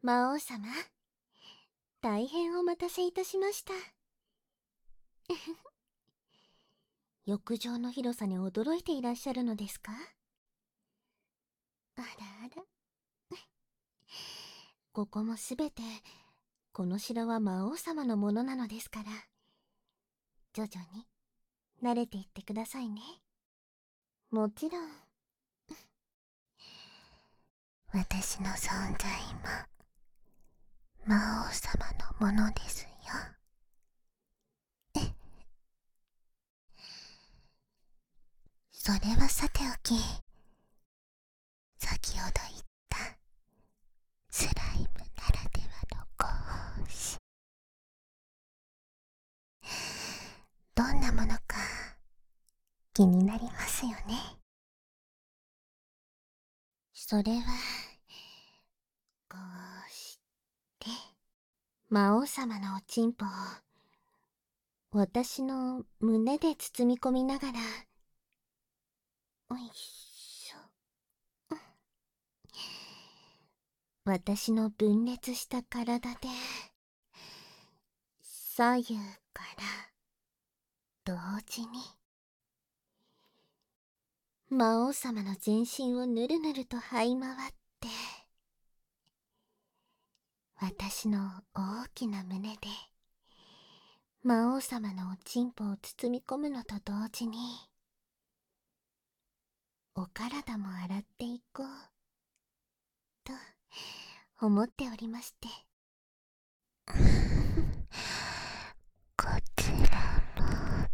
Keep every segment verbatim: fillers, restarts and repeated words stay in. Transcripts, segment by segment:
魔王様、大変お待たせいたしました。浴場の広さに驚いていらっしゃるのですか？あらあら。ここもすべて、この城は魔王様のものなのですから、徐々に慣れていってくださいね。もちろん、私の存在も魔王様のものですよ。それはさておき、先ほど言ったスライムならではのご奉仕、どんなものか気になりますよね。それはこうして魔王様のおちんぽを私の胸で包み込みながら、おいしょ、私の分裂した体で左右から同時に魔王様の全身をぬるぬると這い回って、私の大きな胸で魔王様のおちんぽを包み込むのと同時に、お体も洗っていこうと思っておりまして。こちらも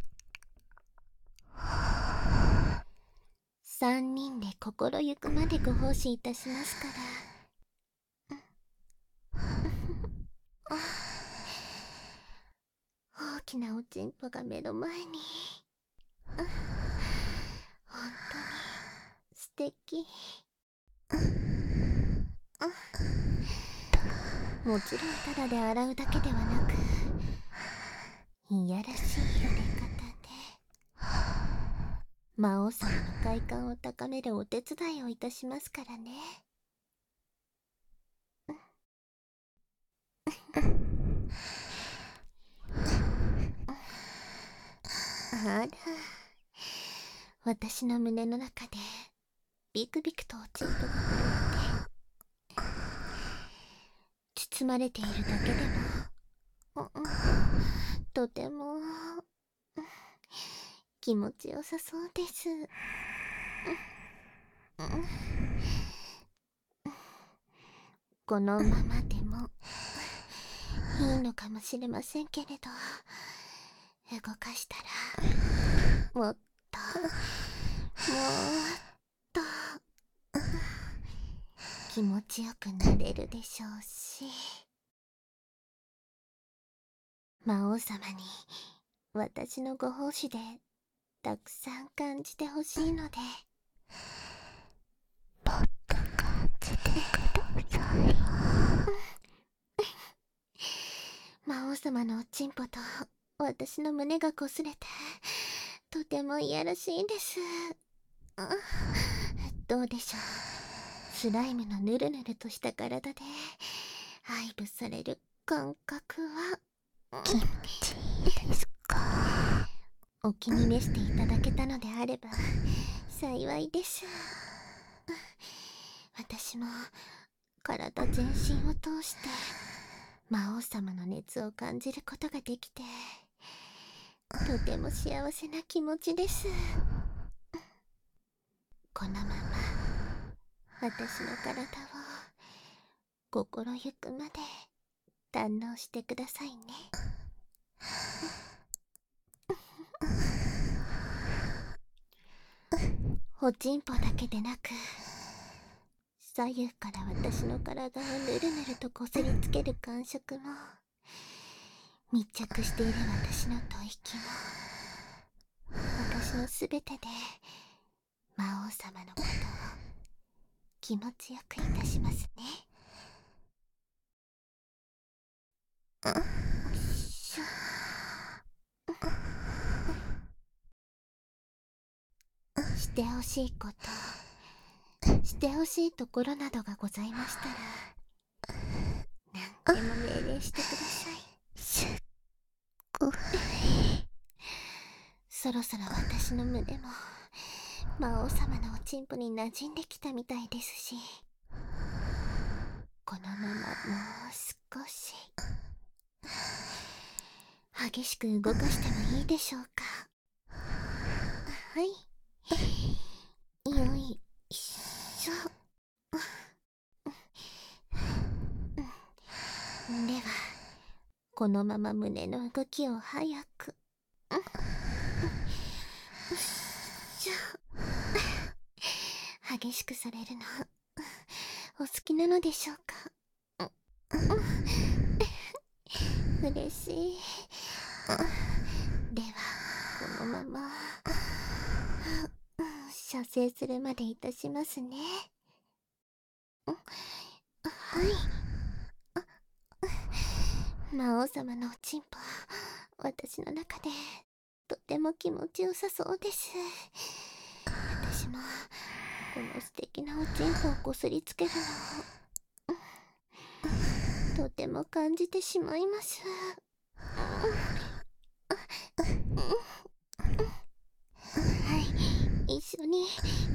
三人で心ゆくまでご奉仕いたしますから。大きなおちんぽが目の前に。本当に素敵。もちろんただで洗うだけではなく、いやらしい揺れ方で魔王様の快感を高めるお手伝いをいたしますからね。あら、私の胸の中でビクビクとおちんぽが震えて、包まれているだけでも、うん、とても気持ちよさそうです。このままでもいいのかもしれませんけれど、動かしたらもっともっと気持ちよくなれるでしょうし、魔王様に私のご奉仕でたくさん感じてほしいので、もっと感じてください。魔王様のおちんぽと私の胸が擦れてとてもいやらしいです。どうでしょう、スライムのぬるぬるとした体で愛撫される感覚は気持ちいいですか？お気に召していただけたのであれば幸いです。私も体全身を通して魔王様の熱を感じることができて、とても幸せな気持ちです。このまま私の体を心ゆくまで堪能してくださいね。おちんぽだけでなく、左右から私の体をぬるぬるとこすりつける感触も、密着している私の吐息も、私のすべてで魔王様のことを気持ちよくいたしますね。しょしてほしいこと、してほしいところなどがございましたら、 でも命令してください。 すっごい。 そろそろ私の胸も魔王様のおちんぽに馴染んできたみたいですし、このままもう少し激しく動かしてもいいでしょうか。はい、よいしょ。ではこのまま胸の動きを早く。よいしょ。激しくされるのお好きなのでしょうか。嬉しい。ではこのまま射精するまでいたしますね。はい。魔王様のおちんぽ、私の中でとても気持ちよさそうです。私もこの素敵なおちんぽをこすりつけるのをとても感じてしまいます。はい、一緒にもっ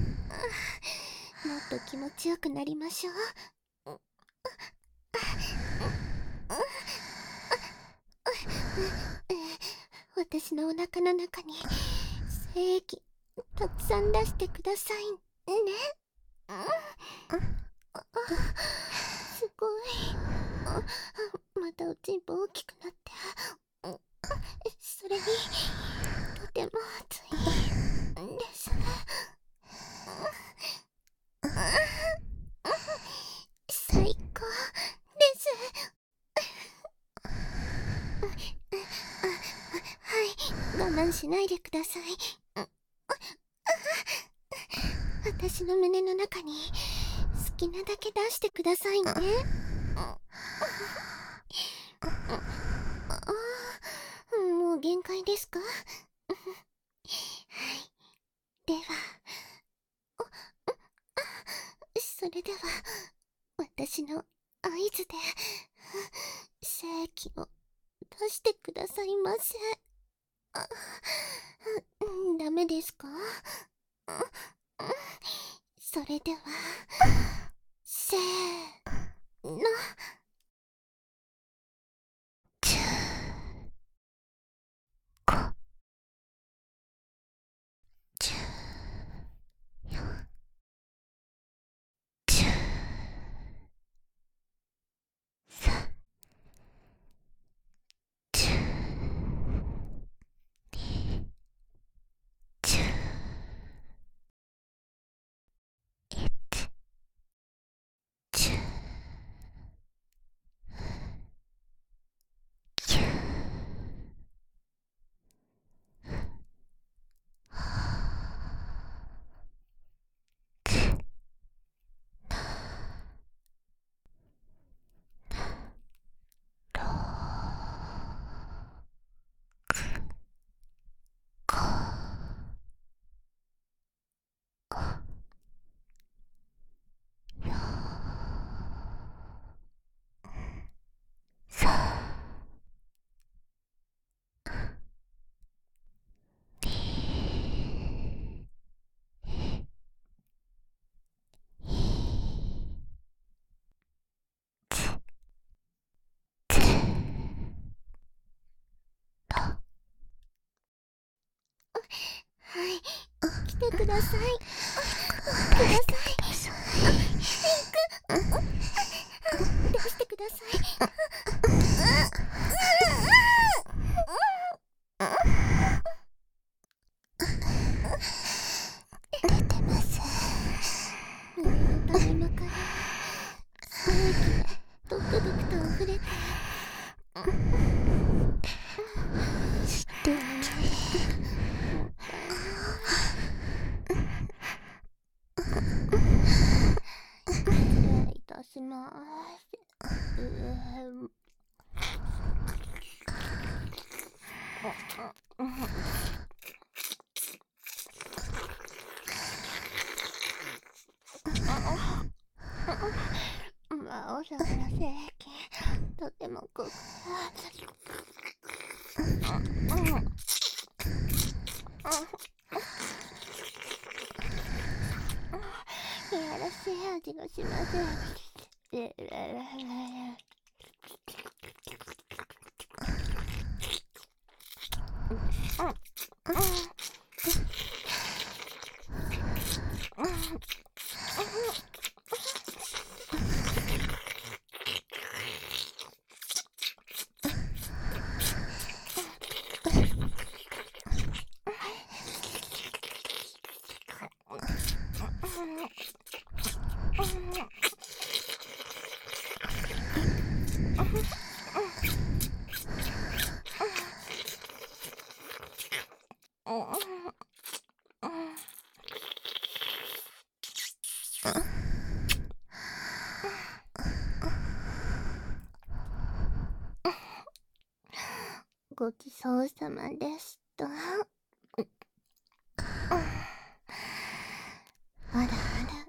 と気持ちよくなりましょう。私のお腹の中に精液たくさん出してくださいね。すごい。またおちんぽ大きくなって、それにとても熱いです。最高です。はい、我慢しないでください。私の胸の中に好きなだけ出してくださいね。もう限界ですか？はい。では、それでは私の合図で精液を出してくださいませ。ダメですか？それではせーの。はい、来てください。ください。出してください。出てます。胸の谷間から精液がドクドクと溢れて、 素敵。 失礼いたします。うー魔王様の精液とてもこくいやらしい味がします。ごちそうさまでした。あらあら、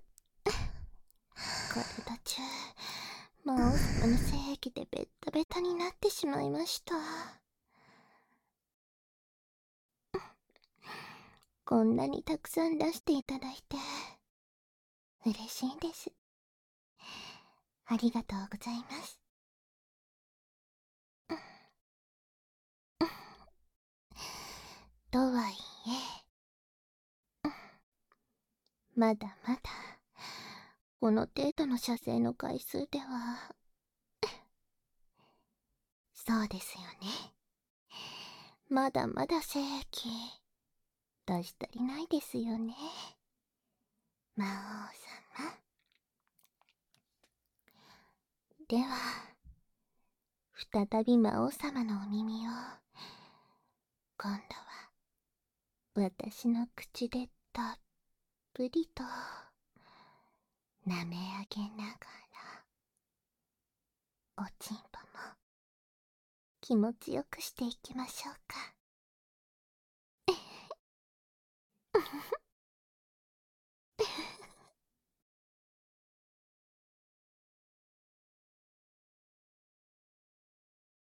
体中魔王様の精液でベッタベタになってしまいました。こんなにたくさん出していただいて嬉しいです。ありがとうございます。とはいえ、まだまだこの程度の射精の回数では。そうですよね。まだまだ精液出し足りないですよね、魔王様。では再び魔王様のお耳を今度は私の口でたっぷりと舐め上げながら、おちんぽも気持ちよくしていきましょうか。